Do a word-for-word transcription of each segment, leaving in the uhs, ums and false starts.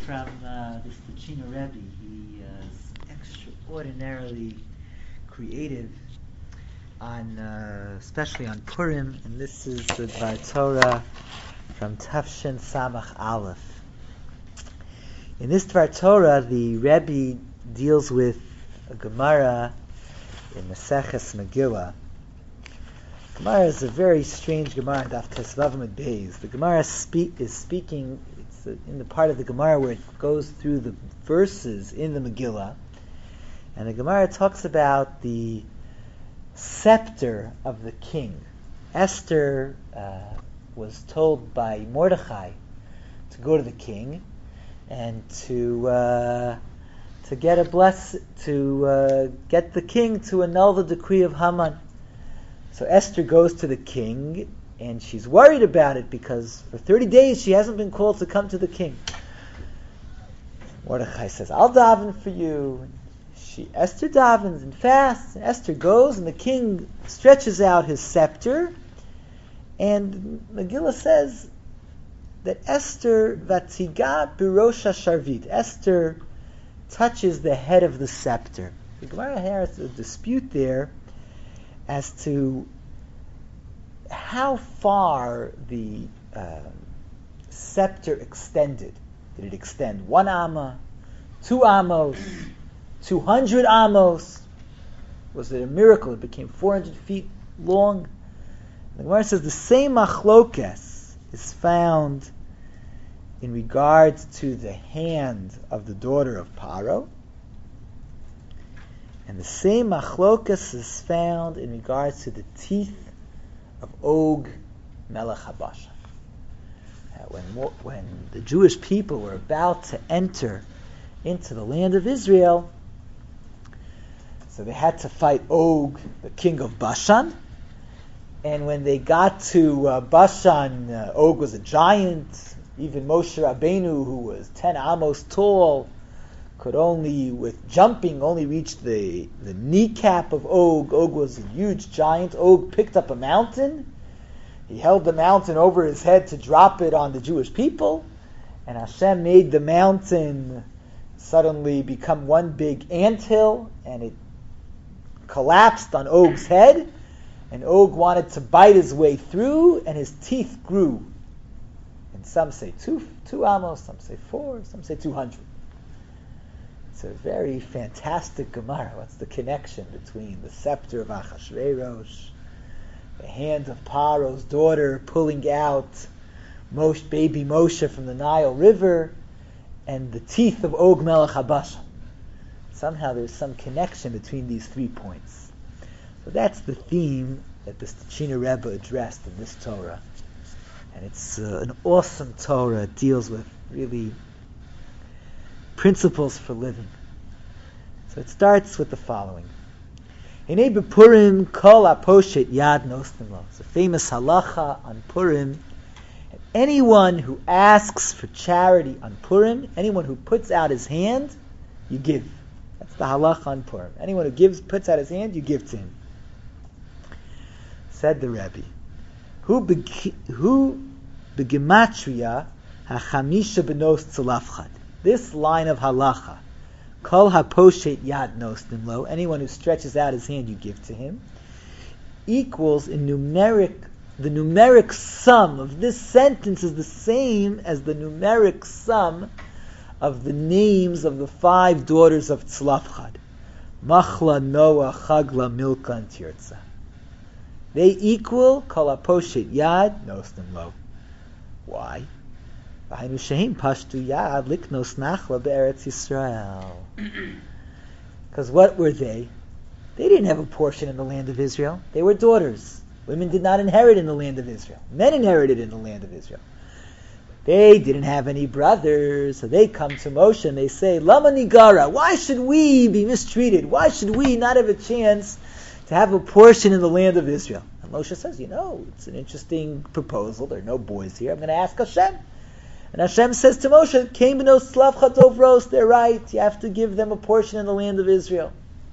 from uh, the Stechina Rebbe. He uh, is extraordinarily creative on, uh, especially on Purim, and this is the Dvar Torah from Tafshin Samach Aleph. In this Dvar Torah, the Rebbe deals with a Gemara in Maseches Megillah. Gemara is a very strange Gemara in Daf Tesvav Amud Beis. The Gemara spe- is speaking, it's in the part of the Gemara where it goes through the verses in the Megillah, and the Gemara talks about the scepter of the king. Esther uh, was told by Mordechai to go to the king and to uh, to get a bless to uh, get the king to annul the decree of Haman. So Esther goes to the king, and she's worried about it because for thirty days she hasn't been called to come to the king. Mordechai says, "I'll daven for you." She Esther davens and fasts. And Esther goes, and the king stretches out his scepter, and Megillah says that Esther vatiga birosha sharvit. Esther touches the head of the scepter. The Gemara has a dispute there as to how far the uh, scepter extended. Did it extend one amma, two amos, two hundred amos? Was it a miracle? It became four hundred feet long. The Gemara says the same machlokes is found in regards to the hand of the daughter of Paro, and the same machlokas is found in regards to the teeth of Og Melech HaBashan. Uh, when, when the Jewish people were about to enter into the land of Israel, so they had to fight Og, the king of Bashan. And when they got to uh, Bashan, uh, Og was a giant. Even Moshe Rabbeinu, who was ten amos tall, could only, with jumping, only reach the, the kneecap of Og. Og was a huge giant. Og picked up a mountain. He held the mountain over his head to drop it on the Jewish people. And Hashem made the mountain suddenly become one big anthill, and it collapsed on Og's head. And Og wanted to bite his way through, and his teeth grew. And some say two, two amos, some say four, some say two hundred. It's a very fantastic Gemara. What's the connection between the scepter of Achashverosh, the hand of Paro's daughter pulling out Moshe, baby Moshe from the Nile River, and the teeth of Og Melech HaBashan? Somehow there's some connection between these three points. So that's the theme that the Stechina Rebbe addressed in this Torah. And it's uh, an awesome Torah. It deals with really principles for living. So it starts with the following. Hinei b'Purim kol haposhet yad nosnim lo. It's a famous halacha on Purim. And anyone who asks for charity on Purim, anyone who puts out his hand, you give. That's the halacha on Purim. Anyone who gives, puts out his hand, you give to him. Said the Rebbe, Who be, who begematria hachamisha benos tzalafchad. This line of halacha, kol haposhet yad nosnim lo, anyone who stretches out his hand, you give to him, equals in numeric, the numeric sum of this sentence is the same as the numeric sum of the names of the five daughters of Tzlafchad. Machla, Noah, Chagla, Milka, and Tirza. They equal kol haposhet yad nosnim lo. Why? V'hainu shehem pashtu yad liknos nachla be'eretz Yisrael. Because what were they? They didn't have a portion in the land of Israel. They were daughters. Women did not inherit in the land of Israel. Men inherited in the land of Israel. They didn't have any brothers, so they come to Moshe and they say, Lama nigara, why should we be mistreated? Why should we not have a chance to have a portion in the land of Israel? And Moshe says, you know, it's an interesting proposal. There are no boys here. I'm going to ask Hashem. And Hashem says to Moshe, Kein b'nos tzlafchad dovros, they're right. You have to give them a portion in the land of Israel.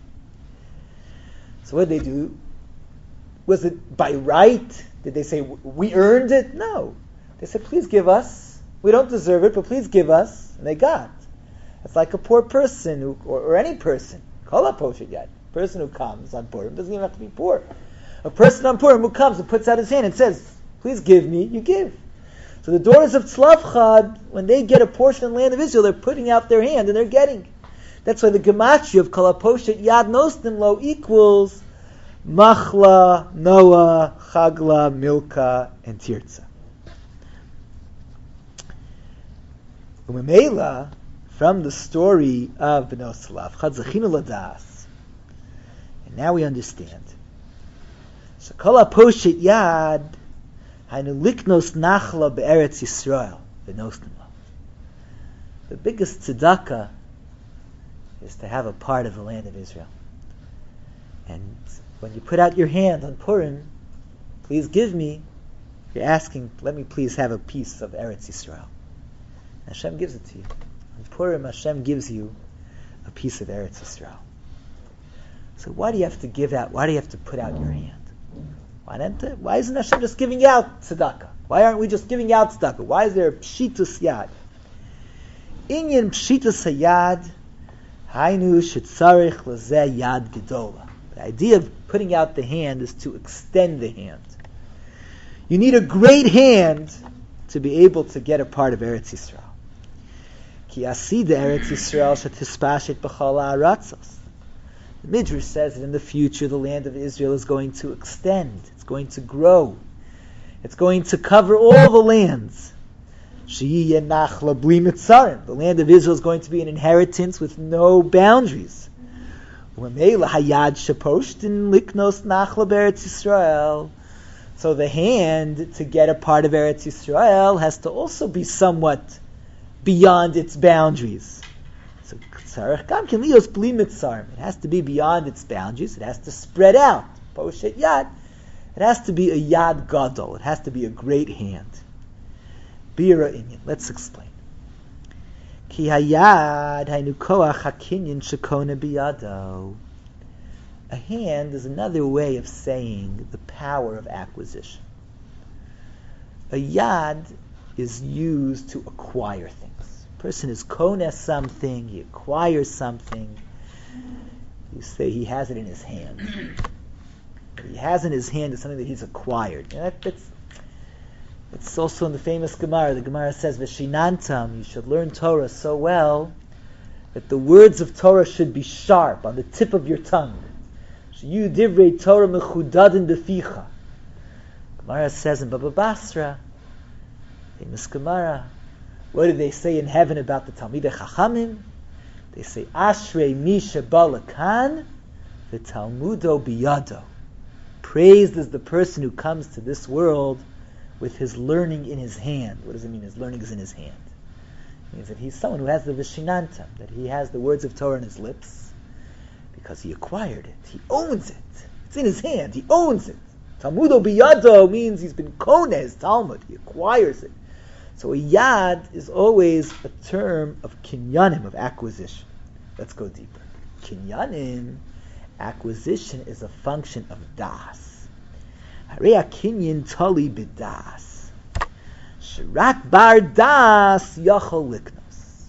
So what did they do? Was it by right? Did they say, we earned it? No. They said, please give us. We don't deserve it, but please give us. and they got. It's like a poor person, who, or, or any person, kol poshet yad, person who comes on Purim doesn't even have to be poor. A person on Purim who comes and puts out his hand and says, please give me, you give. So the daughters of Tzlafchad, when they get a portion of the land of Israel, they're putting out their hand and they're getting. That's why the gematria of kol poshet yad nostim lo equals Machla, Noah, Chagla, Milka, and Tirza. Umemela, from the story of Bnei Tzlafchad, Zechinu Ladas, and now we understand. So kol poshet yad, hainu liknos nachla be'eretz Yisrael, v'nostim lo. The biggest tzedakah is to have a part of the land of Israel. And when you put out your hand on Purim, please give me, you're asking, let me please have a piece of Eretz Yisrael. Hashem gives it to you. On Purim, Hashem gives you a piece of Eretz Yisrael. So why do you have to give out, why do you have to put out your hand? Why, not, why isn't Hashem just giving out tzedakah? Why aren't we just giving out tzedakah? Why is there a pshitus yad? Inyan pshitus hayad, hainu shetzarich lezeh yad gedola. The idea of putting out the hand is to extend the hand. You need a great hand to be able to get a part of Eretz Yisrael. Ki asida Eretz Yisrael shetispashet b'chol ha'aratzos. The Midrash says that in the future the land of Israel is going to extend. It's going to grow. It's going to cover all the lands. She'iyeh nachla bli mitzarim. The land of Israel is going to be an inheritance with no boundaries. So the hand to get a part of Eretz Yisrael has to also be somewhat beyond its boundaries. So it has to be beyond its boundaries. It has to spread out. Poshet yad. It has to be a yad gadol. It has to be a great hand. Bira inyan. Let's explain. Ki hayad haynu koach hakinyan shekona biyado. A hand is another way of saying the power of acquisition. A yad is used to acquire things. A person is kona something, he acquires something. You say he has it in his hand. What he has in his hand is something that he's acquired. And that, that's It's also in the famous Gemara. The Gemara says, "V'shinantam," you should learn Torah so well that the words of Torah should be sharp on the tip of your tongue. You divrei Torah mechudadin beficha. Gemara says in Baba Basra, famous Gemara, what do they say in heaven about the Talmidei Chachamim? They say, "Ashrei mi sheba lekan v'talmudo biyado." Praised is the person who comes to this world with his learning in his hand. What does it mean? His learning is in his hand. It means that he's someone who has the vishinantam, that he has the words of Torah in his lips, because he acquired it. He owns it. It's in his hand. He owns it. Talmudo biyado means he's been koneh, his Talmud. He acquires it. So a yad is always a term of kinyanim, of acquisition. Let's go deeper. Kinyanim, acquisition, is a function of das. Harei kinyan tali b'das. Shirak bar das yachol liknos.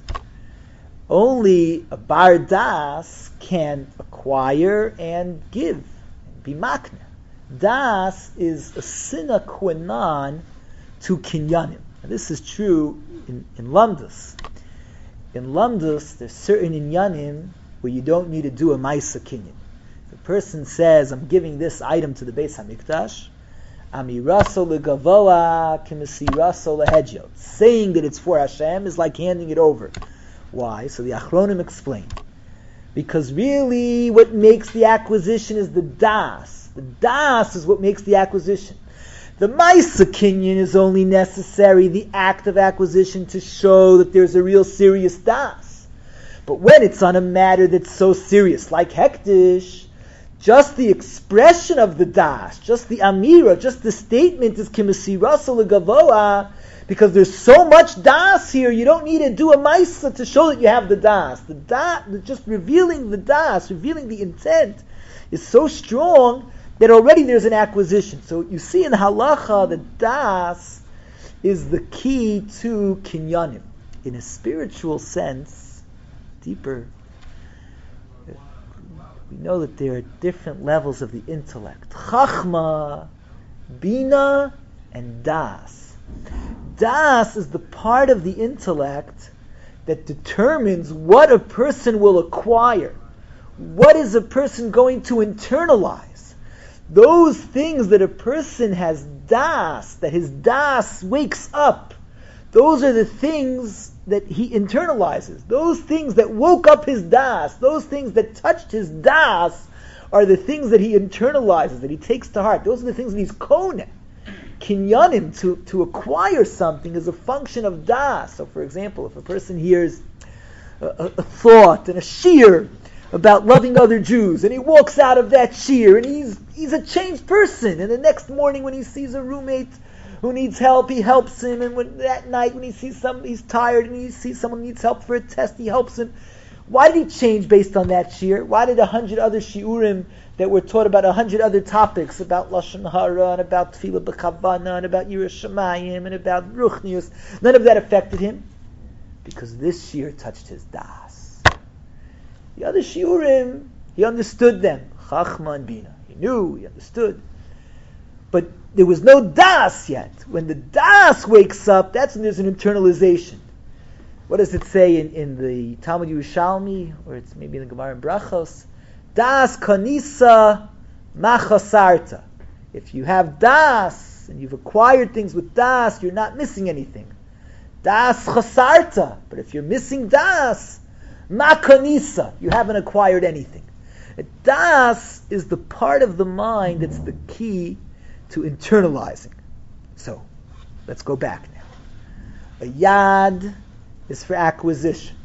Only a bar das can acquire and give, and be makna. Das is a sine qua non to kinyanim. And this is true in, in Lamdus. In Lamdus, there's certain inyanim where you don't need to do a maisa kinyan. If a person says, I'm giving this item to the Beis HaMikdash, amiraso legavoa kimisiraso lehedjot. Saying that it's for Hashem is like handing it over. Why? So the Achronim explain. Because really what makes the acquisition is the das. The das is what makes the acquisition. The Maisa Kinyan is only necessary, the act of acquisition, to show that there's a real serious das. But when it's on a matter that's so serious, like Hektish, just the expression of the das, just the amira, just the statement is kimisirasa legavoa, because there's so much das here, you don't need to do a Maisa to show that you have the das. The das, just revealing the das, revealing the intent, is so strong that already there's an acquisition. So you see in halacha that das is the key to kinyanim. in a spiritual sense, deeper, we know that there are different levels of the intellect. Chachma, Bina, and Das. Das is the part of the intellect that determines what a person will acquire. What is a person going to internalize? Those things that a person has Das, that his Das wakes up, those are the things that he internalizes. Those things that woke up his Das, those things that touched his Das, are the things that he internalizes, that he takes to heart. Those are the things that he's koneh. Kinyanim, to, to acquire something, is a function of Das. So, for example, if a person hears a, a, a thought and a shir about loving other Jews, and he walks out of that shir, and he's he's a changed person, and the next morning when he sees a roommate who needs help, he helps him, and when that night when he sees some, he's tired, and he sees someone who needs help for a test, he helps him. Why did he change based on that shir? Why did a hundred other shiurim that were taught about a hundred other topics, about Lashon Hara, and about Tefillah B'Chavana, and about Yiras Shamayim, and about Ruchnius, none of that affected him? Because this shir touched his Das. The other shiurim, he understood them. Chachma and Bina. He knew, he understood. But there was no Das yet. When the Das wakes up, that's when there's an internalization. What does it say in, in the Talmud Yerushalmi, or it's maybe in the Gemara in Brachos? Das kanisa machasarta. If you have Das, and you've acquired things with Das, you're not missing anything. Das chasarta. But if you're missing Das, makanisa, you haven't acquired anything. Das is the part of the mind that's the key to internalizing. So, let's go back now. A yad is for acquisition.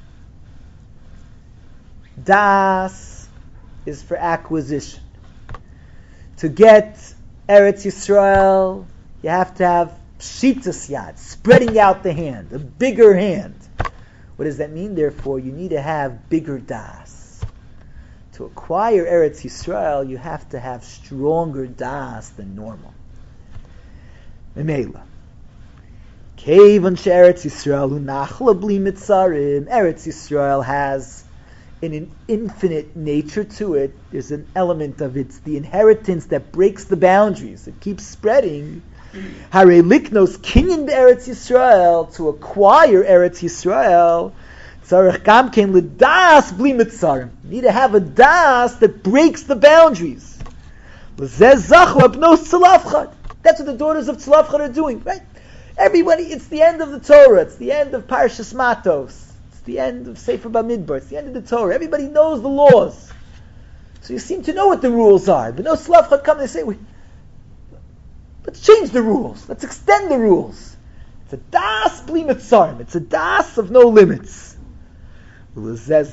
Das is for acquisition. To get Eretz Yisrael, you have to have pshitas yad, spreading out the hand, a bigger hand. What does that mean? Therefore, you need to have bigger Das. To acquire Eretz Yisrael, you have to have stronger Das than normal. Memela. Kevan she'Eretz Yisrael hu nachla bli mitzarim. Eretz Yisrael has an, an infinite nature to it. There's an element of it's the inheritance that breaks the boundaries. It keeps spreading. Hare liknos kinyan be'Eretz Yisrael, to acquire Eretz Yisrael, tzarech gam ken l'das bli mitzarim. You need to have a das that breaks the boundaries. L'zeh zachu abnos tzalafchad. That's what the daughters of Tzalafchad are doing, right? Everybody, it's the end of the Torah. It's the end of Parshas Matos. It's the end of Sefer Bamidbar. It's the end of the Torah. Everybody knows the laws. So you seem to know what the rules are. But no Tzalafchad come and they say, we, let's change the rules. Let's extend the rules. It's a das bli mitzarim. It's a das of no limits. They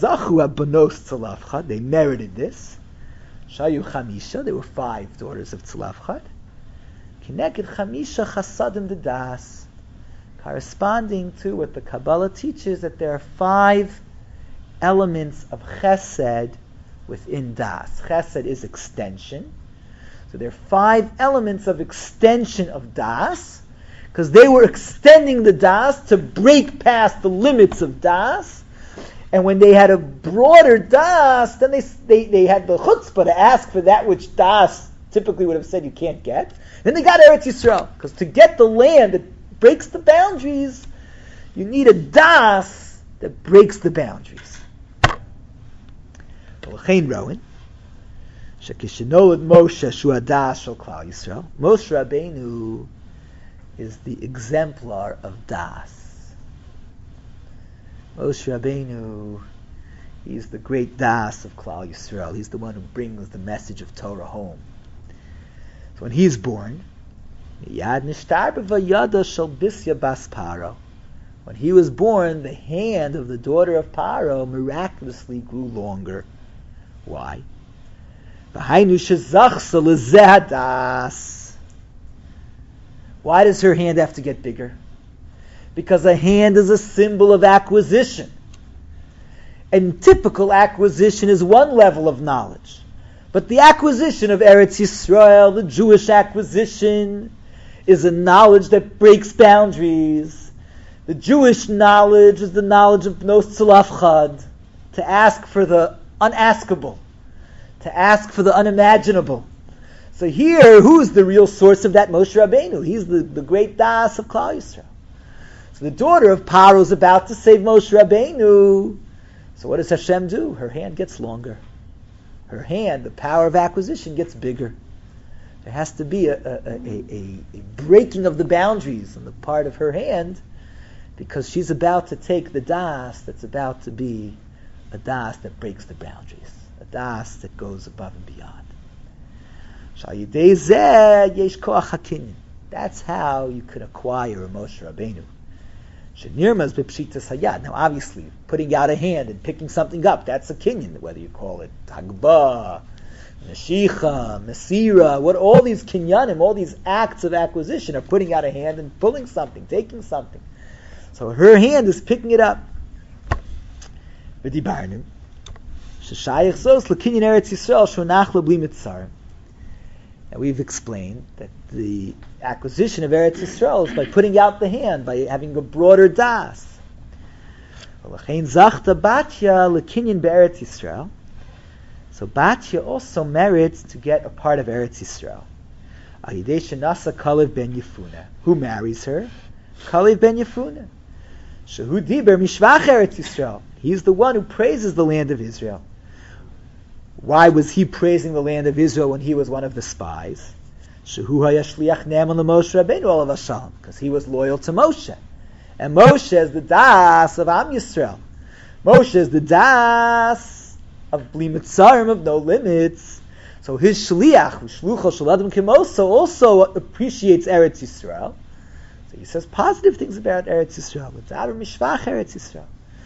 merited this. Shayu Chamisha, there were five daughters of Tzalafchad. Kineked Chamisha Chasadim de Das, corresponding to what the Kabbalah teaches, that there are five elements of Chesed within Das. Chesed is extension. So there are five elements of extension of Das, because they were extending the Das to break past the limits of Das. And when they had a broader Das, then they they, they had the chutzpah to ask for that which Das typically would have said you can't get. Then they got Eretz Yisrael, because to get the land that breaks the boundaries, you need a Das that breaks the boundaries. Moshe Rabbeinu is the exemplar of Das. Moshe Rabbeinu, he's the great Das of Klal Yisrael. He's the one who brings the message of Torah home. So when he's born, when he was born, the hand of the daughter of Paro miraculously grew longer. Why? Why does her hand have to get bigger? Because a hand is a symbol of acquisition. And typical acquisition is one level of knowledge. But the acquisition of Eretz Yisrael, the Jewish acquisition, is a knowledge that breaks boundaries. The Jewish knowledge is the knowledge of Bnos Tzolaf Chad, to ask for the unaskable, to ask for the unimaginable. So here, who's the real source of that? Moshe Rabbeinu. He's the, the great Das of Klal Yisrael. So the daughter of Paro is about to save Moshe Rabbeinu. So what does Hashem do? Her hand gets longer. Her hand, the power of acquisition, gets bigger. There has to be a, a, a, a, a breaking of the boundaries on the part of her hand, because she's about to take the Das that's about to be a Das that breaks the boundaries, a Das that goes above and beyond. That's how you could acquire a Moshe Rabbeinu. Now obviously, putting out a hand and picking something up, that's a kinyan, whether you call it Hagbah, Meshicha, Mesira, what all these kinyanim, all these acts of acquisition are putting out a hand and pulling something, taking something. So her hand is picking it up. And we've explained that the acquisition of Eretz Yisrael is by putting out the hand, by having a broader das. So Batya also merits to get a part of Eretz Yisrael. Who marries her? Kalev ben Yefuna. Shehu diber mishvach Eretz Yisrael. He's the one who praises the land of Israel. Why was he praising the land of Israel when he was one of the spies? Shehu hayashliach ne'eman l'Moshe Rabbeinu olav hashalom, because he was loyal to Moshe, and Moshe is the das of Am Yisrael. Moshe is the das of Bli Mitzarim, of no limits. So his shliach, shlucho shel adam kimoso, also appreciates Eretz Yisrael. So he says positive things about Eretz Yisrael. But Davar mishvach Eretz Yisrael.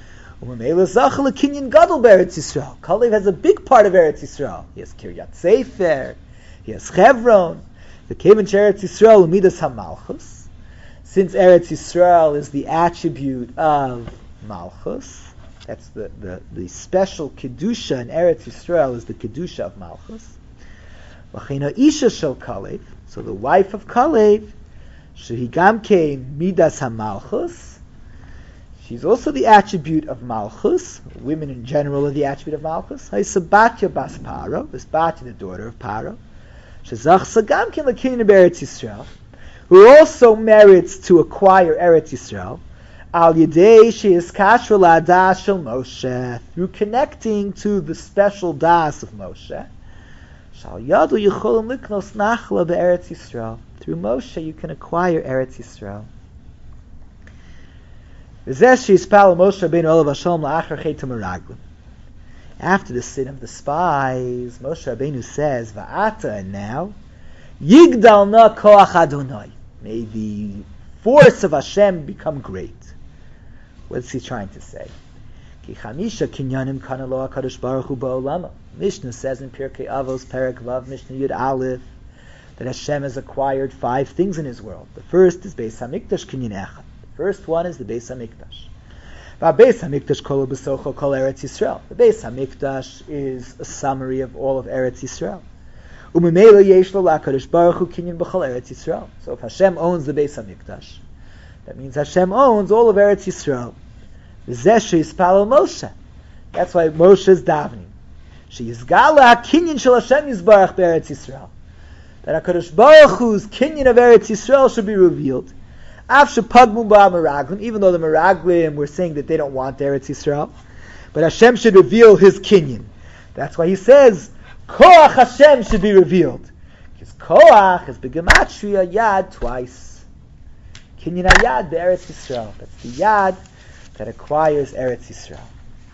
Kalev has a big part of Eretz Yisrael. He has Kiryat Sefer, he has Hebron. The Kevin Eretz Yisrael Midas HaMalchus. Since Eretz Yisrael is the attribute of Malchus, that's the, the, the special Kedusha in Eretz Yisrael is the Kedusha of Malchus. L'cheina Isha Shel Kalev, so the wife of Kalev, Shehi Gamke Midas HaMalchus, she's also the attribute of Malchus. Women in general are the attribute of Malchus. Batya bas Paro, this Batya, the daughter of Paro, Shezach Sagamkin Lakin of Eretz Yisrael, who also merits to acquire Eretz Yisrael, Al Yedei Sheis Kashra LaDas Shel Moshe, through connecting to the special Das of Moshe. Shal Yadu Yecholim Liknos Nachla be'Eretz Yisrael. Through Moshe you can acquire Eretz Yisrael. After the sin of the spies, Moshe Rabbeinu says, Va'ata, and now, Yigdal na koach Adonai. May the force of Hashem become great. What's he trying to say? Ki chamisha kinyanim kana lo HaKadosh Baruch Hu ba'olama. Mishnah says in Pirkei Avos, Perek Vav, Mishnah Yud Aleph, that Hashem has acquired five things in His world. The first is Beis HaMikdash kinyan echad. First one is the Beis HaMikdash. Beis HaMikdash kol b'socho kol Eretz Yisrael. The Beis HaMikdash is a summary of all of Eretz Yisrael. Umimela yesh lo lakadosh baruch hu kinyan b'chol Eretz Yisrael. So if Hashem owns the Beis HaMikdash, that means Hashem owns all of Eretz Yisrael. V'zeh sheyispalo Moshe. That's why Moshe is davening. Sheyizgala kinyan shel Hashem yizbarach be'Eretz Yisrael. That HaKadosh Baruch Hu's kinyan of Eretz Yisrael should be revealed. Even though the Meraglim were saying that they don't want Eretz Yisrael, but Hashem should reveal His kinyan. That's why He says Koach Hashem should be revealed. Because Koach is begematria Yad twice. Kinyan Yad be'Eretz Yisrael. That's the Yad that acquires Eretz Yisrael.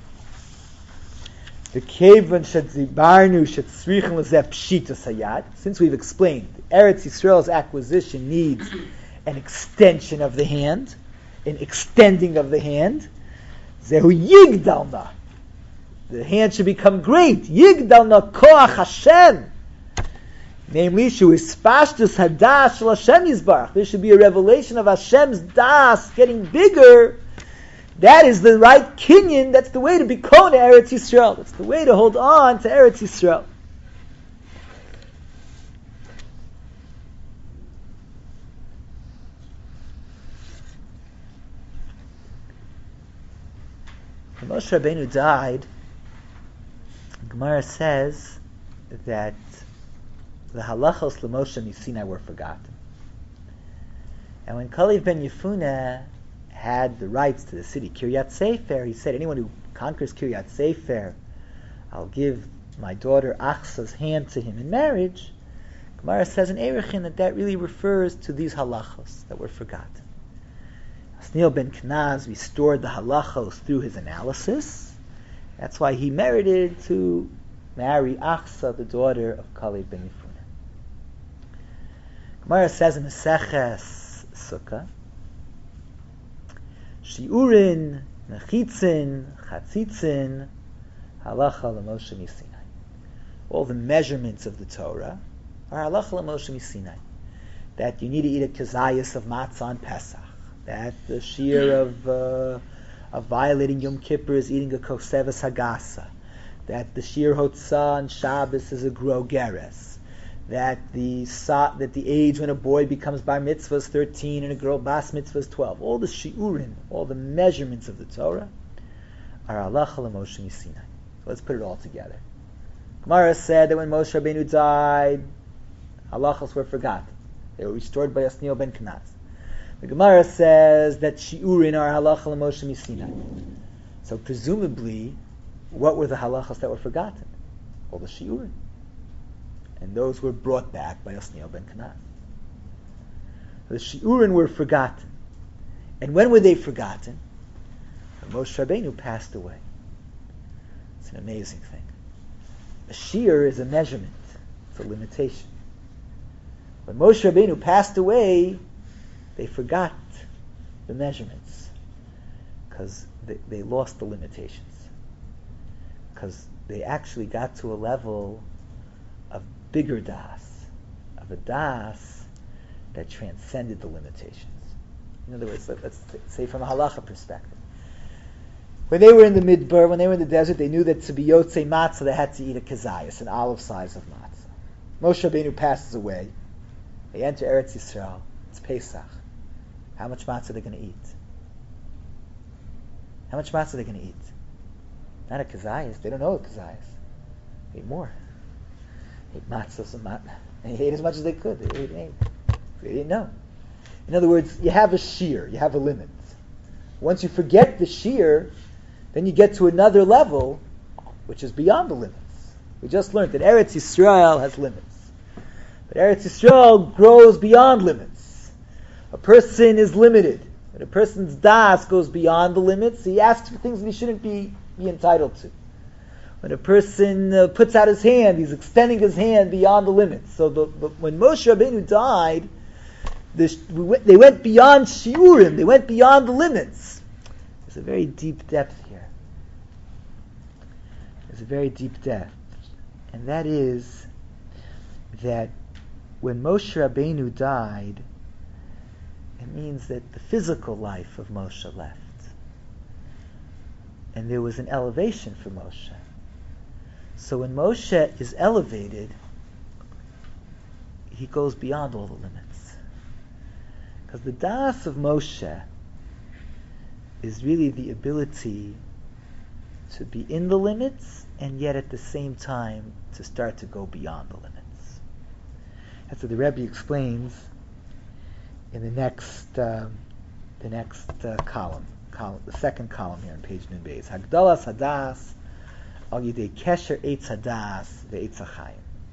The Kevan Shadzibarnu Shatzrichen Lezeh Pshitas Hayad. Since we've explained Eretz Yisrael's acquisition needs an extension of the hand, an extending of the hand. Zehu yigdalna. The hand should become great. Yigdalna koach Hashem. Namely, shu ispashtus hadas shel Hashem yizbarach. There should be a revelation of Hashem's das getting bigger. That is the right kinyan. That's the way to become Eretz Yisrael. That's the way to hold on to Eretz Yisrael. Moshe Rabbeinu died, Gemara says that the halachos l'Moshe Misinai were forgotten. And when Kalev ben Yefuneh had the rights to the city Kiryat Sefer, he said, anyone who conquers Kiryat Sefer, I'll give my daughter Achsa's hand to him in marriage. Gemara says in Erechin that that really refers to these halachos that were forgotten. Asniel ben Kenaz restored the halachos through his analysis. That's why he merited to marry Achsa, the daughter of Kalev ben Yefuneh. Gemara says in Maseches Sukkah, Shiurin, Mechitzin, Chatzitzin, Halacha l'Moshe Misinai. All the measurements of the Torah are Halacha l'Moshe Misinai. That you need to eat a kazayas of matzah on Pesach. That the shear of uh, of violating Yom Kippur is eating a kosevas hagasa. That the shear hotzah on Shabbos is a grogeres. That the that the age when a boy becomes bar mitzvah is thirteen and a girl bas mitzvah is twelve. All the shiurim, all the measurements of the Torah are Halacha l'Moshe Misinai. So let's put it all together. Gemara said that when Moshe Rabbeinu died, halachos were forgotten. They were restored by Asniel ben Kenaz. The Gemara says that shiurin are Halacha l'Moshe Misinai. So presumably, what were the halachos that were forgotten? All the shiurin. And those were brought back by Asniel ben Kenaz. The shiurin were forgotten. And when were they forgotten? When Moshe Rabbeinu passed away. It's an amazing thing. A shear is a measurement. It's a limitation. When Moshe Rabbeinu passed away, they forgot the measurements because they, they lost the limitations. Because they actually got to a level of bigger das, of a das that transcended the limitations. In other words, let, let's say from a halacha perspective. When they were in the midbar, when they were in the desert, they knew that to be yotzei matzah, they had to eat a kazayas, an olive size of matzah. Moshe Rabbeinu passes away. They enter Eretz Yisrael. It's Pesach. How much matzah are they going to eat? How much matzah are they going to eat? Not a kazayas. They don't know a kazayas. They ate more. They ate matzah and matzah. And they ate as much as they could. They ate, ate. They didn't know. In other words, you have a shear. You have a limit. Once you forget the shear, then you get to another level, which is beyond the limits. We just learned that Eretz Yisrael has limits. But Eretz Yisrael grows beyond limits. A person is limited. When a person's das goes beyond the limits, he asks for things that he shouldn't be, be entitled to. When a person uh, puts out his hand, he's extending his hand beyond the limits. So the, the, when Moshe Rabbeinu died, the, we went, they went beyond shiurim. They went beyond the limits. There's a very deep depth here. There's a very deep depth. And that is that when Moshe Rabbeinu died, it means that the physical life of Moshe left. And there was an elevation for Moshe. So when Moshe is elevated, he goes beyond all the limits. Because the das of Moshe is really the ability to be in the limits and yet at the same time to start to go beyond the limits. That's what the Rebbe explains in the next uh, the next uh, column, column, the second column here on page Nun Beis. Hagdalas hadas al yidei kesher eitz hadas ve'etz hachayim.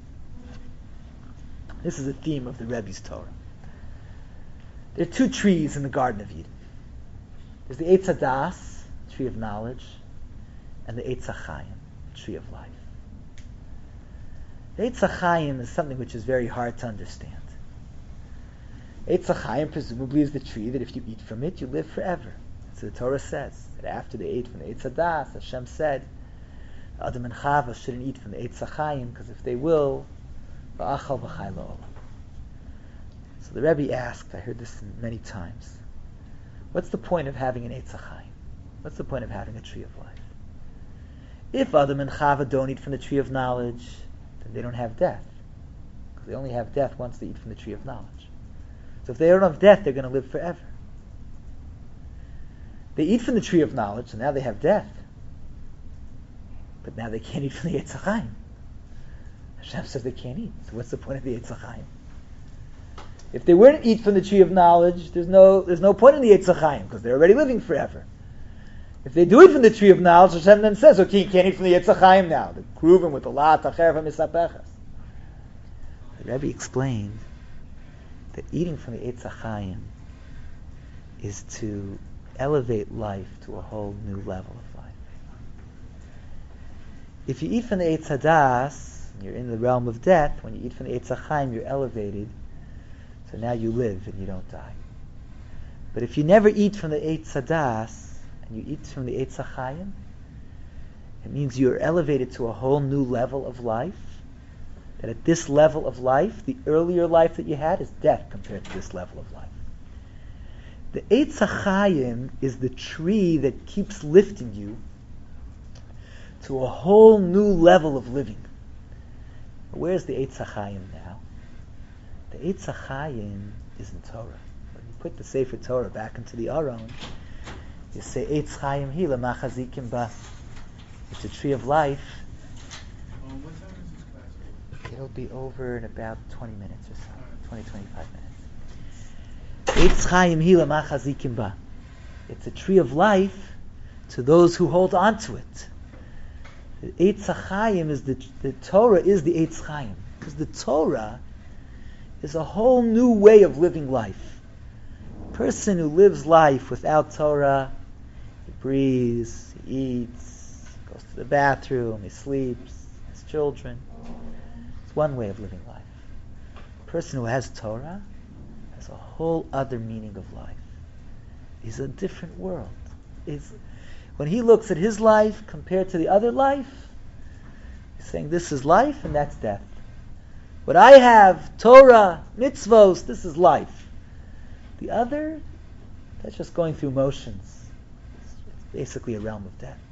This is the theme of the Rebbe's Torah. There are two trees in the Garden of Eden. There's the Eitz Hadas, tree of knowledge, and the Eitz HaChaim, tree of life. The Eitz HaChaim is something which is very hard to understand. Eitz HaChaim presumably is the tree that if you eat from it, you live forever. So the Torah says that after they ate from the Eitz Hadas, Hashem said, Adam and Chava shouldn't eat from the Eitz HaChaim because if they will, v'achal v'chai la'olam. So the Rebbe asked, I heard this many times, what's the point of having an Eitz HaChaim? What's the point of having a tree of life? If Adam and Chava don't eat from the tree of knowledge, then they don't have death. Because they only have death once they eat from the tree of knowledge. So if they don't have death, they're going to live forever. They eat from the tree of knowledge, so now they have death. But now they can't eat from the Eitz HaChaim. Hashem says they can't eat. So what's the point of the Eitz HaChaim? If they were to eat from the tree of knowledge, there's no there's no point in the Eitz HaChaim because they're already living forever. If they do it from the tree of knowledge, Hashem then says, okay, you can't eat from the Eitz HaChaim now. They're proven with the La Tacher V'Misapechas. The Rebbe explained that eating from the Eitz HaChaim is to elevate life to a whole new level of life. If you eat from the Eitz Hadas, you're in the realm of death. When you eat from the Eitz HaChaim, you're elevated. So now you live and you don't die. But if you never eat from the Eitz Hadas, and you eat from the Eitz HaChaim, it means you're elevated to a whole new level of life. That at this level of life, the earlier life that you had is death compared to this level of life. The Eitz HaChaim is the tree that keeps lifting you to a whole new level of living. Where's the Eitz HaChaim now? The Eitz HaChaim is in Torah. When you put the Sefer Torah back into the Aron, you say, Eitz Chaim hi l'machazikim ba. It's a tree of life. Um, what time is this class? It'll be over in about twenty minutes or so. twenty, twenty-five minutes. Eitz Chaim hi l'machazikim ba. It's a tree of life to those who hold on to it. The Eitz HaChaim is the, the Torah is the Eitz Chaim. Because the Torah is a whole new way of living life. A person who lives life without Torah, he breathes, he eats, goes to the bathroom, he sleeps, has children. It's one way of living life. A person who has Torah has a whole other meaning of life. He's a different world. He's, when he looks at his life compared to the other life, he's saying this is life and that's death. What I have, Torah, mitzvos, this is life. The other, that's just going through motions. It's, it's basically a realm of death.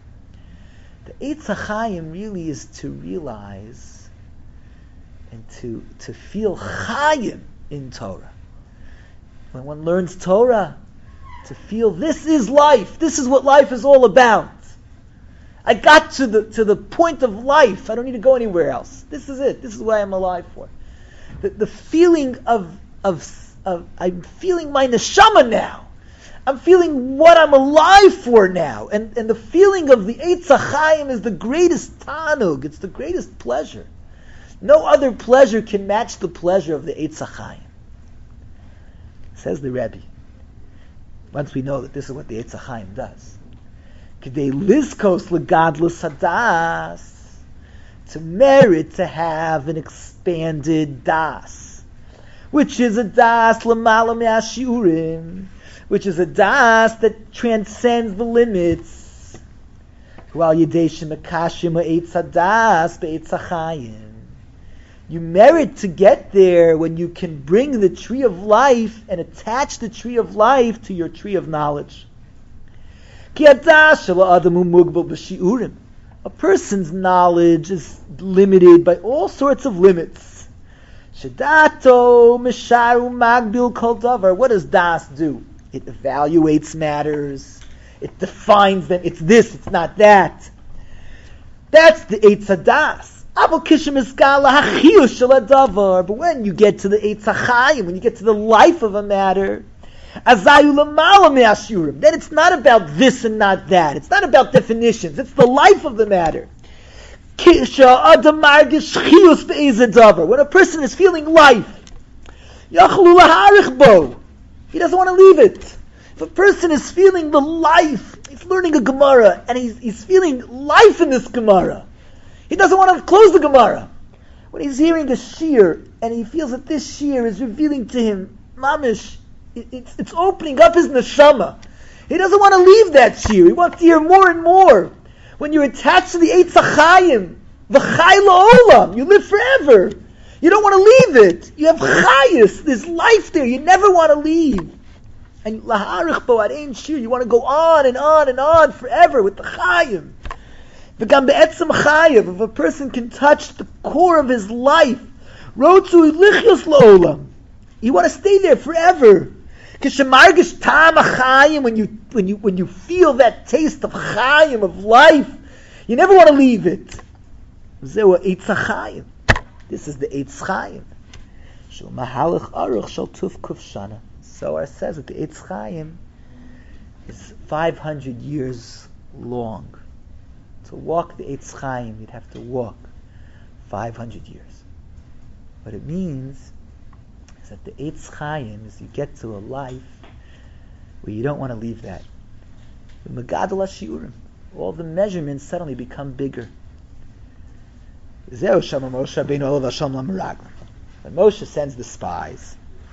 The Eitz HaChaim really is to realize and to, to feel Chaim in Torah. When one learns Torah, to feel this is life. This is what life is all about. I got to the to the point of life. I don't need to go anywhere else. This is it. This is what I'm alive for. The, the feeling of, of of I'm feeling my neshama now. I'm feeling what I'm alive for now. And and the feeling of the Eitz HaChaim is the greatest tanug. It's the greatest pleasure. No other pleasure can match the pleasure of the Eitz HaChaim. Says the Rebbe. Once we know that this is what the Eitz HaChaim does. K'dei lizkos legadlus hadas, to merit to have an expanded das, which is a das l'mala me'ashiurim, which is a das that transcends the limits. While yedei shemekashim ha'eitz hadas be'eitz HaChaim. You merit to get there when you can bring the tree of life and attach the tree of life to your tree of knowledge. A person's knowledge is limited by all sorts of limits. What does das do? It evaluates matters. It defines them. It's this, it's not that. That's the Eitz Hadas. But when you get to the Eitz HaChaim, when you get to the life of a matter, then it's not about this and not that. It's not about definitions. It's the life of the matter. When a person is feeling life, he doesn't want to leave it. If a person is feeling the life, he's learning a Gemara, and he's, he's feeling life in this Gemara, he doesn't want to close the Gemara. When he's hearing a shir, and he feels that this shir is revealing to him, mamish, it, it's, it's opening up his neshama. He doesn't want to leave that shir. He wants to hear more and more. When you're attached to the Eitz HaChaim, v'chai la'olam, you live forever. You don't want to leave it. You have chayis, there's life there. You never want to leave. And laharich bo arein shir, you want to go on and on and on forever with the chayim. If a person can touch the core of his life, you want to stay there forever. When you when you when you feel that taste of chayim, of life, You never want to leave it. Zeu Eitz HaChaim. This is the Eitz Chaim. Shel Mahalach Aruch Shel Tuf Kuf Shana. So it says that the Eitz Chaim is five hundred years long. To walk the Eitz Chaim, you'd have to walk five hundred years. What it means is that the Eitz Chaim is you get to a life where you don't want to leave that. The Megadol HaShiurim, all the measurements suddenly become bigger. Zeu Shama Moshe Rabbeinu Olav Hashem LaMeraglim. When Moshe sends the spies,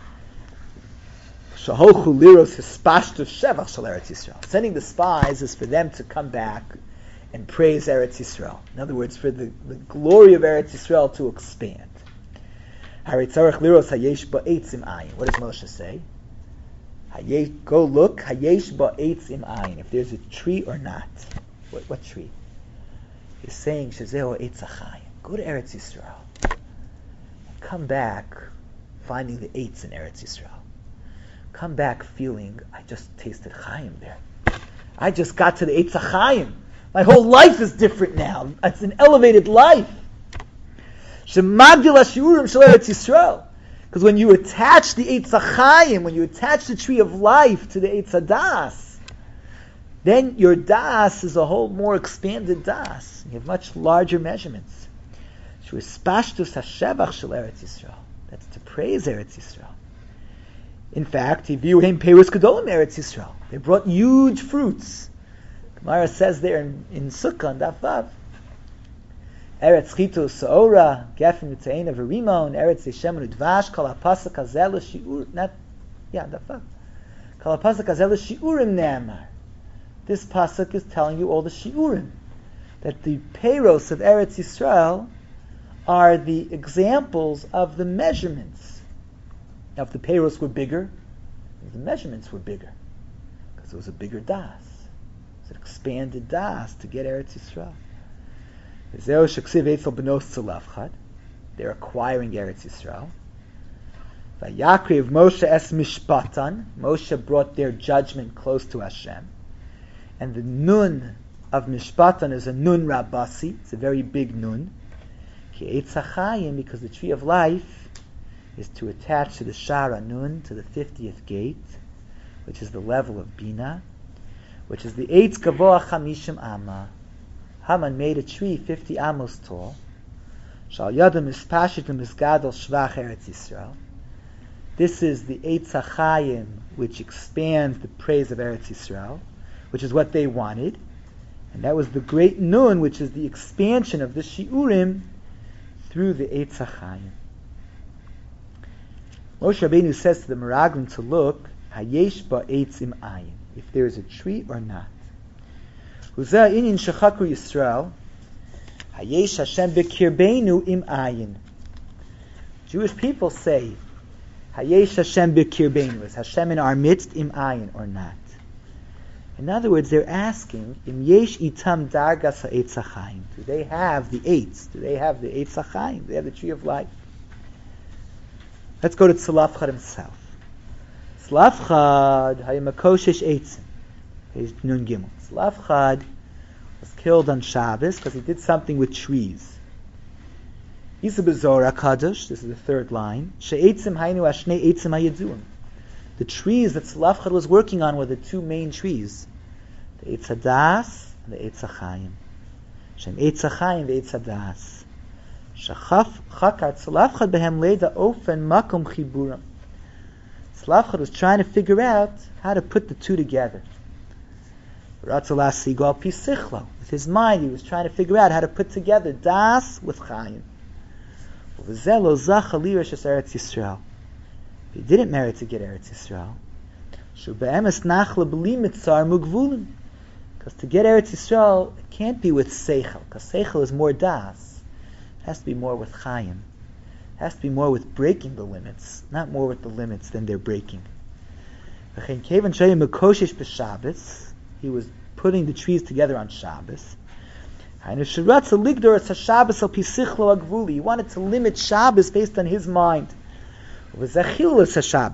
Shaholchu Liros Hispashtu Shevach Shel Eretz Yisrael. Sending the spies is for them to come back and praise Eretz Yisrael. In other words, for the, the glory of Eretz Yisrael to expand. What does Moshe say? Go look, Hayesh ba'etz im ayin, if there's a tree or not. What, what tree? He's saying, Shezeo Eitz HaChaim. Go to Eretz Yisrael. Come back finding the eitz in Eretz Yisrael. Come back feeling, I just tasted Chaim there. I just got to the Eitz HaChaim. My whole life is different now. It's an elevated life. Shemagdil HaShiurim Shel Eretz Yisrael. Because when you attach the Eitz HaChaim, when you attach the tree of life to the Eitz HaDas, then your Das is a whole more expanded Das. You have much larger measurements. Sh'uispashtus HaShevach Shel Eretz Yisrael. That's to praise Eretz Yisrael. In fact, Hiviuhem Peirus Gedolim Eretz Yisrael. They brought huge fruits. Gemara says there in, in Sukkah and Daf Vav, Eretz Chitu Saora, Gefen Mitzayin of Rimon, Eretz Yeshem Udvash, Kol HaPasuk Hazel Shiur, not, yeah, Daf Vav. Kol HaPasuk Hazel Shiurim Ne'amar. This pasuk is telling you all the shiurim, that the peiros of Eretz Yisrael are the examples of the measurements. Now, if the peiros were bigger, the measurements were bigger, because it was a bigger das. It's an expanded das to get Eretz Yisrael. They're acquiring Eretz Yisrael. Vayakriv Moshe es mishpatan. Moshe brought their judgment close to Hashem. And the nun of mishpatan is a nun rabasi. It's a very big nun. Ki Eitz HaChaim, because the tree of life is to attach to the Shara Nun, to the fiftieth gate, which is the level of Bina, which is the Eitz Gavoa Chamishim Amma. Haman made a tree fifty amos tall. Shal Yadam Mispashit Misgadol Shvach Eretz Yisrael. This is the Eitz HaChaim, which expands the praise of Eretz Yisrael, which is what they wanted. And that was the great Nun, which is the expansion of the Shiurim through the Eitz HaChaim. Moshe Rabbeinu says to the Meraglim to look, Hayesh ba'etz im ayin, if there is a tree or not. Huzah inin shechakru Yisrael, Hayesh Hashem bekirbeinu im ayin. Jewish people say, Hayesh Hashem bekirbeinu, is Hashem in our midst im ayin or not? In other words, they're asking, Im yesh itam dargas ha'etz HaChaim. Do they have the eitz? Do they have the Eitz HaChaim? Do they have the tree of life? Let's go to Tzlafchad himself. Tzlafchad hayamakoshesh eitzim. Page Nun Gimel. Tzlafchad was killed on Shabbos because he did something with trees. Isa bezorah kadosh. This is the third line. She'eitzim haynu ashnei eitzim hayeduim. The trees that Tzlafchad was working on were the two main trees, the Eitz HaDas and the Eitz HaChaim. Shem Eitz HaChaim, the Eitz HaDas. Shachaf chakar Tzlafchad behem leida ofen makom chiburam. Tzlafchad was trying to figure out how to put the two together. Ratzalas sigal pisichlo. With his mind, he was trying to figure out how to put together Das with Chaim. V'zelo zacha lirashes Eretz Yisrael. He didn't merit to get Eretz Yisrael. Because to get Eretz Yisrael, it can't be with Seichel, because Seichel is more Das. It has to be more with Chaim. It has to be more with breaking the limits, not more with the limits than they're breaking. He was putting the trees together on Shabbos. He wanted to limit Shabbos based on his mind. That's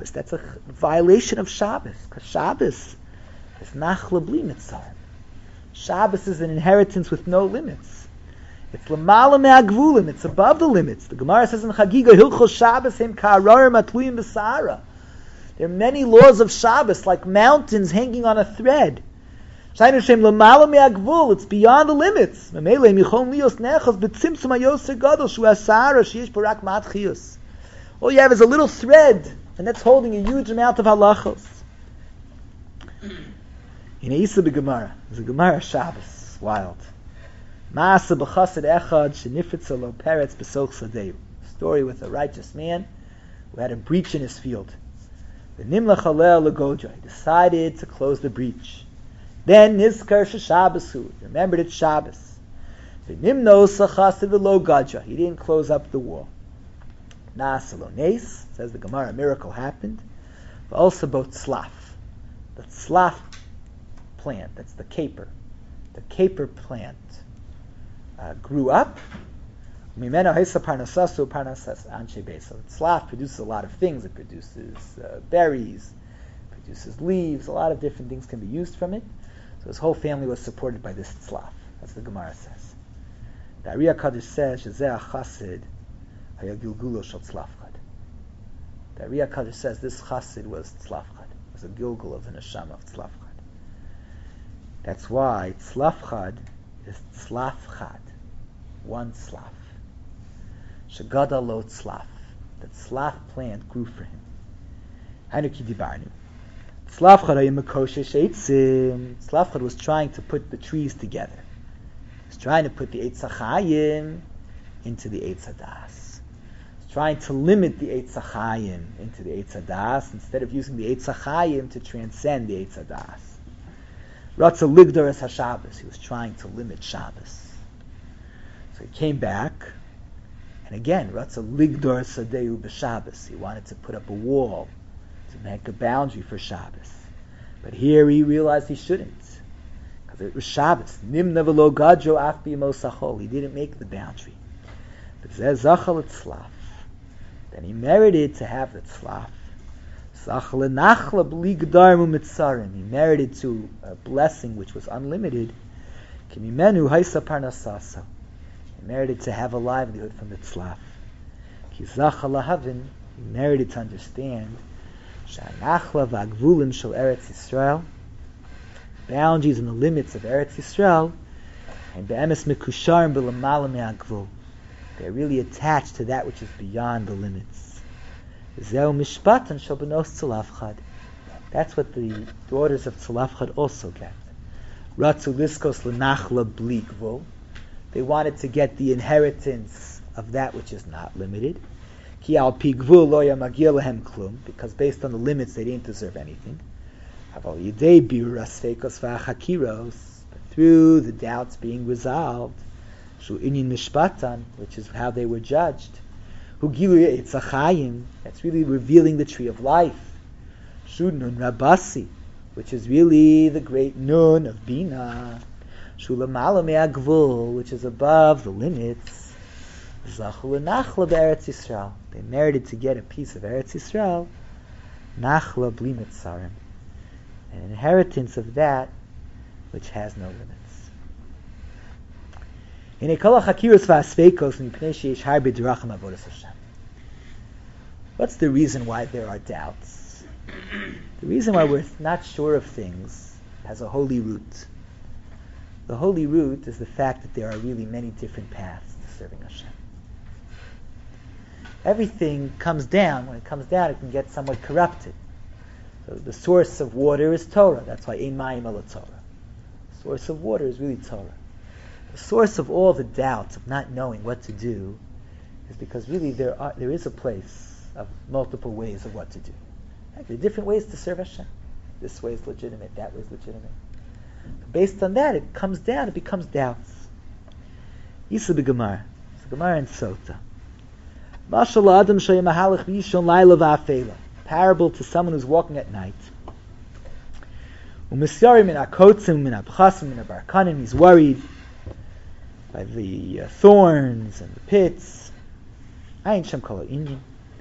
a violation of Shabbos, because Shabbos is nachla bli mitzar. Shabbos is an inheritance with no limits. It's l'mala me'agvulim. It's above the limits. The Gemara says in Chagiga, Hilchos Shabbos hem ka'ararim atluyim b'sa'ara. There are many laws of Shabbos, like mountains hanging on a thread. It's beyond the limits. All you have is a little thread, and that's holding a huge amount of halachos. In Isa b'Gemara, there's a Gemara Shabbos, wild. Maasa b'chassid echad shenifritza lo peretz b'soch sadeu. Story with a righteous man who had a breach in his field. The nimla chalel legodra. He decided to close the breach. Then nizkar sheshabbasu. Remembered it's Shabbos. The nimno sachasid v'lo gadra. He didn't close up the wall. Naasa lo nes, says the Gemara, a miracle happened. But also both tzlaf. The tzlaf plant, that's the caper. The caper plant uh, grew up. Mimena hesa parnasasu parnasas anshe beso. Tzlaf produces a lot of things. It produces uh, berries, produces leaves. A lot of different things can be used from it. So his whole family was supported by this tzlaf. That's what the Gemara says. The Ariya Kaddish says, Shezeh HaChasid haya gilgulo shel tzlafchad. The Ariya Kaddish says this Chasid was tzlafchad. It was a gilgul of the neshama of tzlafchad. That's why tzlafchad is tzlafchad, one tzlaf. Shagada lo tzlaf. The tzlaf plant grew for him. Hanuki dibarnu. Tzlafchad was trying to put the trees together. He was trying to put the Eitz HaChaim into the Eitz HaDas. He was trying to limit the Eitz HaChaim into the Eitz HaDas instead of using the Eitz HaChaim to transcend the Eitz HaDas. Ratza ligdor es HaShabbos. He was trying to limit Shabbos. So he came back, and again, Ratza ligdor sadeu b'Shabbos. He wanted to put up a wall to make a boundary for Shabbos. But here he realized he shouldn't, because it was Shabbos. Nimna v'lo gadro af b'yimo sachol. He didn't make the boundary. But zeh zachal tzlaf. Then he merited to have the tzlaf. Zachal nachla b'li g'darmu mitzarim. He merited to a blessing which was unlimited. Kimimenu haisa parnasasa. He merited to have a livelihood from the tzlaf. Ki zachal lahavin. He merited to understand Sha'anachla v'agvulim shel Eretz Yisrael, boundaries and the limits of Eretz Yisrael, and be'emes mekusharim b'lamala me'agvul. They're really attached to that which is beyond the limits. Zeu mishpatan shel benos tzlafchad. That's what the daughters of Tzlafchad also get. Ratzu liskos l'nachla bli gvul. They wanted to get the inheritance of that which is not limited. Ki al pi gvul lo yamagir lehem klum, because based on the limits they didn't deserve anything. Aval yidei birur asfekos v'achakiros, but through the doubts being resolved, shu inyan mishpatan, which is how they were judged, hu gilu eitz hachayim, that's really revealing the tree of life, shu nun rabasi, which is really the great nun of bina, shu lamala me'agvul, which is above the limits. Zachul nachla be'eretz Yisrael. They merited to get a piece of Eretz Yisrael, nachla bli mitzarim, an inheritance of that which has no limits. In ekol hakiros v'asveikos mipnei sheyesh harbe derachim avodas Hashem. What's the reason why there are doubts? The reason why we're not sure of things has a holy root. The holy root is the fact that there are really many different paths to serving Hashem. Everything comes down. When it comes down, it can get somewhat corrupted. So the source of water is Torah. That's why ein mayim ala Torah. The source of water is really Torah. The source of all the doubts of not knowing what to do is because really there are there is a place of multiple ways of what to do. There are different ways to serve Hashem. This way is legitimate. That way is legitimate. But based on that, it comes down. It becomes doubts. Yisa b'Gemara. It's a Gemara in Sota. Parable to someone who's walking at night. He's worried by the uh, thorns and the pits. The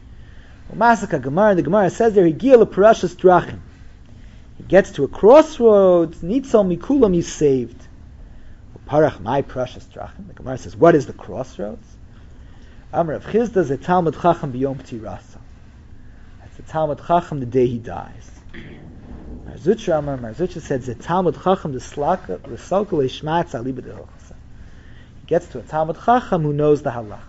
Gemara says there, he gets to a crossroads, he's saved. Parach my precious drachim. The Gemara says, what is the crossroads? Amar Rav Chizda is a Talmud Chacham b'yom ptirasa. That's the Talmud Chacham the day he dies. Mar Zutra Amar Mar Zutra said, the Talmud Chacham the slaka the salka leishmatz ali b'dilchasa. He gets to a Talmud Chacham who knows the halacha.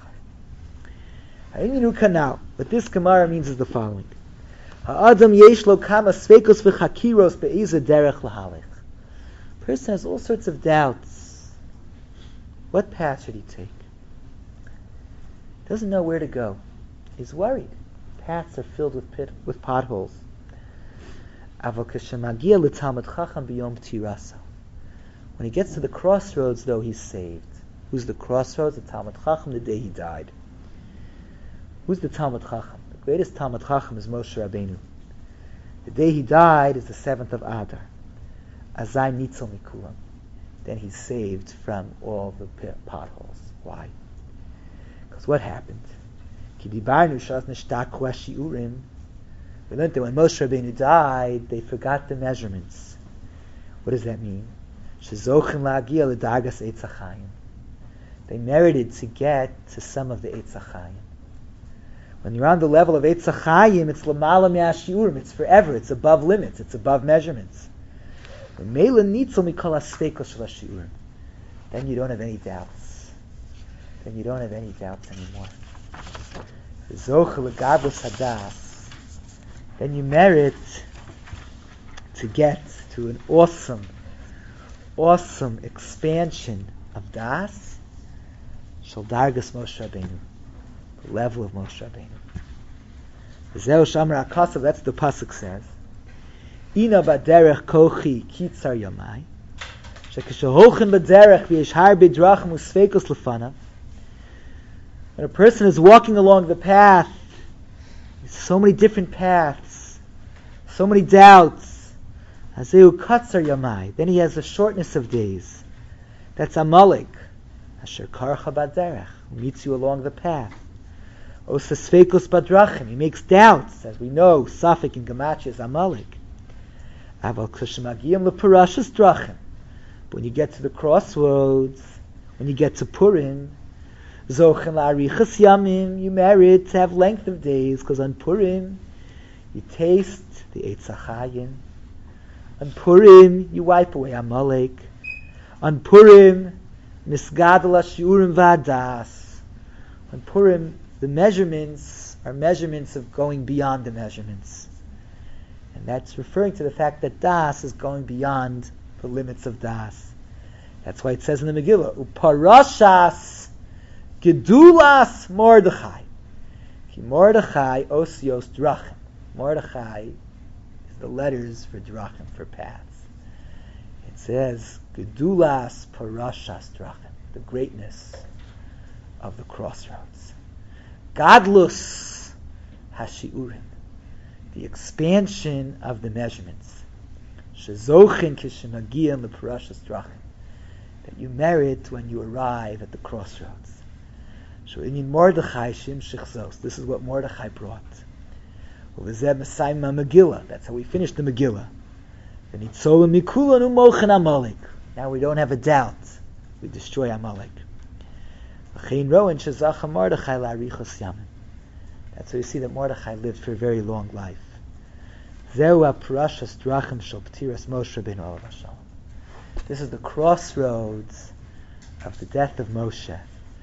Now, what this Gemara means is the following: Ha'adam yesh lo kama sveikos v'chakiros be'eza derech lahalech. Person has all sorts of doubts. What path should he take? Doesn't know where to go. He's worried. Paths are filled with pit, with potholes. Aval k'shemagia l'talmud chacham b'yom p'tirasa. When he gets to the crossroads, though, he's saved. Who's the crossroads? The Talmud Chacham the day he died. Who's the Talmud Chacham? The greatest Talmud Chacham is Moshe Rabbeinu. The day he died is the seventh of Adar. Azai Nitzel Mikulam. Then he's saved from all the pit, potholes. Why? Because what happened? We learned that when Moshe Rabbeinu died, they forgot the measurements. What does that mean? They merited to get to some of the Eitz HaChaim. When you're on the level of Eitz HaChaim, it's l'mala me'ashiurim. It's forever. It's above limits. It's above measurements. Then you don't have any doubts. Then you don't have any doubts anymore. Then you merit to get to an awesome, awesome expansion of das, shel dargas Moshe Rabbeinu, the level of Moshe Rabbeinu. That's the pasuk says. Ina baderech kochi kitzar yamai, shekeshehochen baderech v'yeshhar bedrachim usfekos lefanav. When a person is walking along the path, so many different paths, so many doubts. Azeu katzar yamai. Then he has a shortness of days. That's Amalek. Asher karcha baderech, who meets you along the path. Osasfekos badrachim. He makes doubts, as we know. Safek in Gematria is Amalek. Aval kshemagiyim leparashas drachim. When you get to the crossroads, when you get to Purim, Zochen la'arichas yamim, you merit to have length of days, because on Purim, you taste the Eitz HaChaim. On Purim, you wipe away Amalek. On Purim, misgadol ha'shiurim v'adas. On Purim, the measurements are measurements of going beyond the measurements. And that's referring to the fact that das is going beyond the limits of das. That's why it says in the Megillah, uparashas gedulas Mordechai. Ki Mordechai osios drachim. Mordechai is the letters for drachim, for paths. It says gedulas parashas drachim, the greatness of the crossroads. Gadlus hashiurim, the expansion of the measurements. Shezochin kishemagiyim leparashas drachim, that you merit when you arrive at the crossroads. So in Mordechai shim shechzos. This is what Mordechai brought. That's how we finished the Megillah. Now we don't have a doubt. We destroy Amalek. That's how you see that Mordechai lived for a very long life. This is the crossroads of the death of Moshe.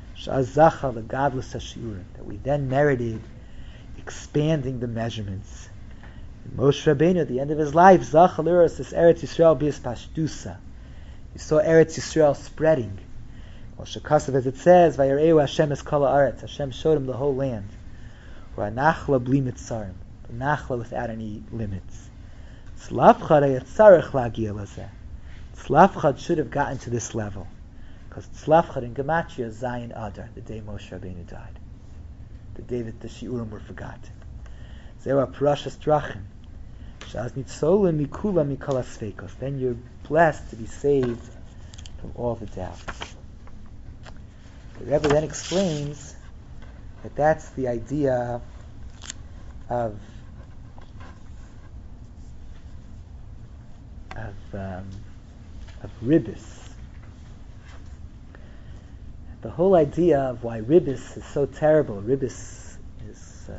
That we then merited expanding the measurements. And Moshe Rabbeinu, at the end of his life, Zachal Eretz this Eretz Yisrael bis pashtusa. He saw Eretz Yisrael spreading. Moshe Kasav, as it says, Vayareu Hashem es kol haaretz. Hashem showed him the whole land. Nachla bli mitzarim, the nachla without any limits. Tzlafchad hayatzarech lagia lazeh. Tzlafchad should have gotten to this level, because Tzlafchad in Gematria is Zayin Adar, the day Moshe Rabbeinu died, the day that the Shiurim were forgotten. Zera parashas drachim, shaz nitzolim mikula mikol asfekos. Then you're blessed to be saved from all the doubts. The Rebbe then explains that that's the idea of of um, of ribbis. The whole idea of why ribbis is so terrible, ribbis is uh,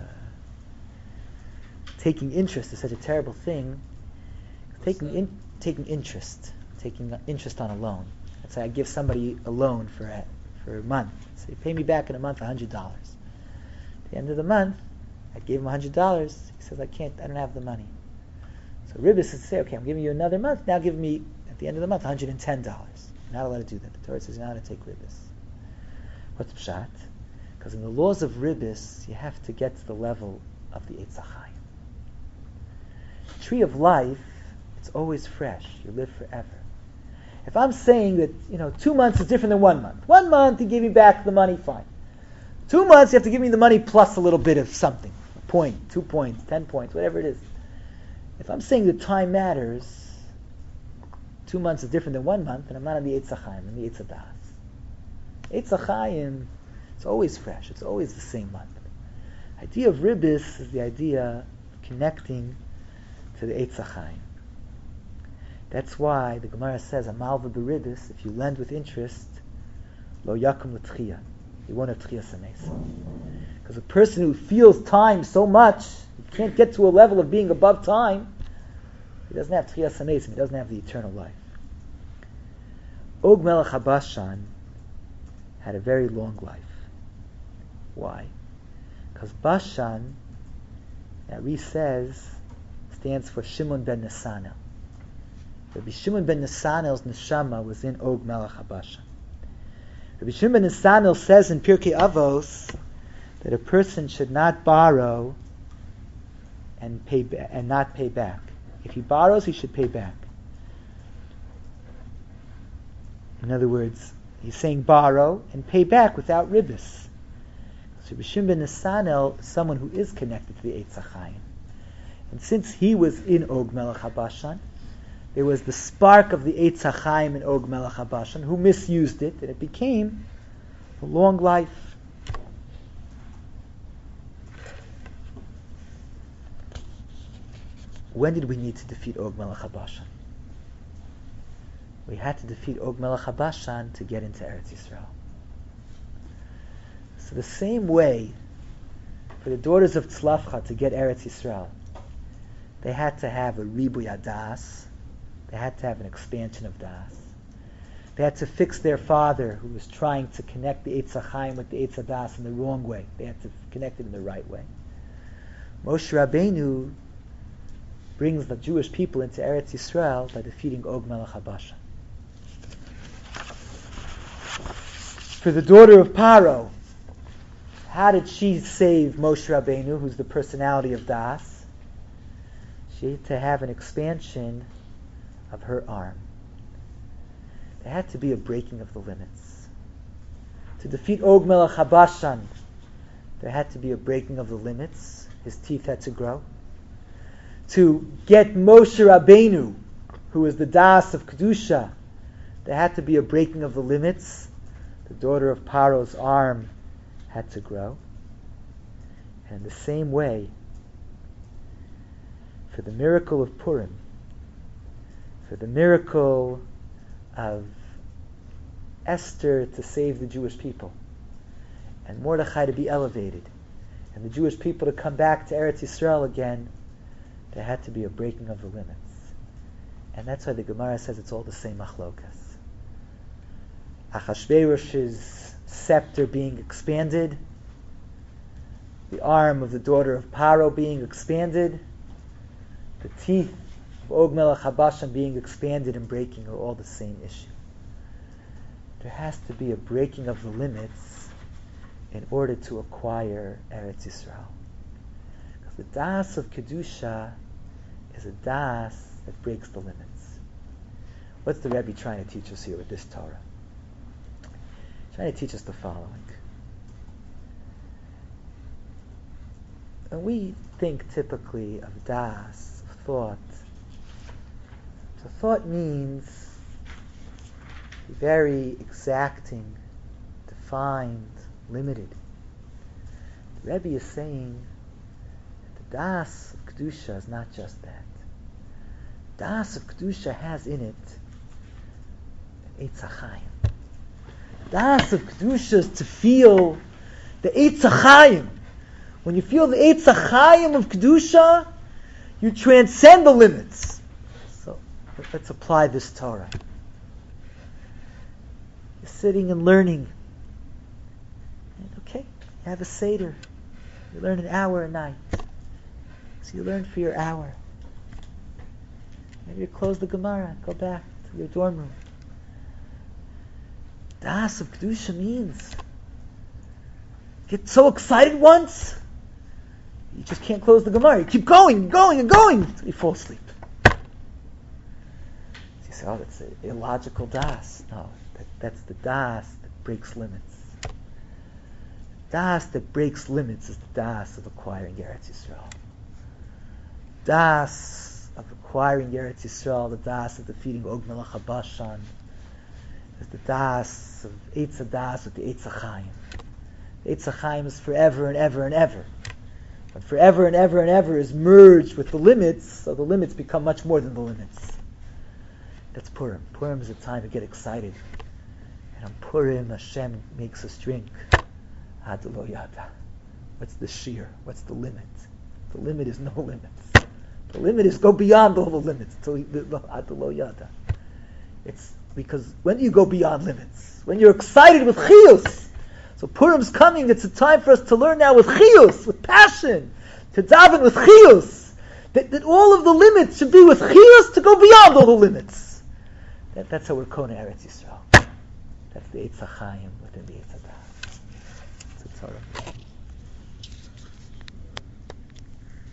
taking interest is such a terrible thing. Taking in, taking interest, taking interest on a loan. Let's say I give somebody a loan for a, for a month. Say, pay me back in a month a hundred dollars. At the end of the month, I gave him a hundred dollars. He says, I can't, I don't have the money. So ribbis is to say, okay, I'm giving you another month. Now give me at the end of the month one hundred and ten dollars. You're not allowed to do that. The Torah says you're not allowed to take ribbis. What's pshat? Because in the laws of ribbis, you have to get to the level of the Eitz HaChaim. Tree of life, it's always fresh. You live forever. If I'm saying that, you know, two months is different than one month. One month, you give me back the money, fine. Two months, you have to give me the money plus a little bit of something. A point, two points, ten points, whatever it is. If I'm saying that time matters, two months is different than one month, and I'm not in the Eitz HaChaim, I'm in the Eitz HaDas. Eitz HaChaim, it's always fresh. It's always the same month. The idea of ribbis is the idea of connecting to the Eitz HaChaim. That's why the Gemara says, Amalva b'ribbis, if you lend with interest, lo yakum l'tchiyah. You won't have tchiyah sameis. Because a person who feels time so much, he can't get to a level of being above time, he doesn't have tchiyah sameis, he doesn't have the eternal life. Og Melech HaBashan had a very long life. Why? Because Bashan, that Ri says, stands for Shimon ben Nesanel. Rabbi Shimon ben Nesanel's neshama was in Og Melech HaBashan. Rabbi Shimon ben Nesanel says in Pirkei Avos that a person should not borrow and pay ba- and not pay back. If he borrows, he should pay back. In other words, he's saying borrow and pay back without ribbis. So Rabbi Shimon ben Nesanel is someone who is connected to the Eitz HaChaim. And since he was in Og Melech HaBashan, there was the spark of the Eitz HaChaim in Og Melech HaBashan, who misused it, and it became a long life. When did we need to defeat Og Melech HaBashan? We had to defeat Og Melech HaBashan to get into Eretz Yisrael. So the same way, for the daughters of Tzlafcha to get Eretz Yisrael, they had to have a ribuy adas. They had to have an expansion of das. They had to fix their father, who was trying to connect the Eitz HaChaim with the Eitz HaDas in the wrong way. They had to connect it in the right way. Moshe Rabbeinu brings the Jewish people into Eretz Yisrael by defeating Og Melech HaBashan. For the daughter of Paro, how did she save Moshe Rabbeinu, who's the personality of Das? She had to have an expansion of her arm. There had to be a breaking of the limits. To defeat Og Melech HaBashan, there had to be a breaking of the limits. His teeth had to grow. To get Moshe Rabbeinu, who is the Das of Kedusha, there had to be a breaking of the limits. The daughter of Paro's arm had to grow. And in the same way, for the miracle of Purim, for the miracle of Esther to save the Jewish people, and Mordechai to be elevated, and the Jewish people to come back to Eretz Yisrael again, there had to be a breaking of the limits. And that's why the Gemara says it's all the same machlokas. Achashverosh's scepter being expanded, the arm of the daughter of Paro being expanded, the teeth of Og Melech HaBashan being expanded and breaking are all the same issue. There has to be a breaking of the limits in order to acquire Eretz Yisrael. Because the Das of Kedusha is a Das that breaks the limits. What's the Rebbe trying to teach us here with this Torah? He's trying to teach us the following. When we think typically of Das, of thought, so thought means very exacting, defined, limited. The Rebbe is saying that the Das of Kedusha is not just that. Das of Kedusha has in it an Eitz HaChaim. Das of Kedusha is to feel the Eitz HaChaim. When you feel the Eitz HaChaim of Kedusha, you transcend the limits. So let's apply this Torah. You're sitting and learning. And okay, you have a Seder. You learn an hour a night. So you learn for your hour. Maybe you close the Gemara, go back to your dorm room. Das of Kedusha means get so excited once, you just can't close the Gemara. You keep going and going and going until you fall asleep. So you say, oh, that's an illogical Das. No, that, that's the Das that breaks limits. Das that breaks limits is the Das of acquiring Eretz Yisrael. Das of acquiring Eretz Yisrael, the Das of defeating Og Melech HaBashan, is the Das of Eitz HaDas with the Eitz HaChaim. The Eitz HaChaim is forever and ever and ever. But forever and ever and ever is merged with the limits, so the limits become much more than the limits. That's Purim. Purim is a time to get excited. And on Purim, Hashem makes us drink. Ad lo yada. What's the shear? What's the limit? The limit is no limits. The limit is go beyond all the limits. Ad lo yada. It's because when you go beyond limits, when you're excited with chiyus, so Purim's coming, it's a time for us to learn now with chiyus, with passion, to daven with chiyus, that, that all of the limits should be with chiyus to go beyond all the limits. That, that's how we're Kona Eretz Yisrael. That's the Eitz HaChaim within the Eitz HaDas. It's a Torah.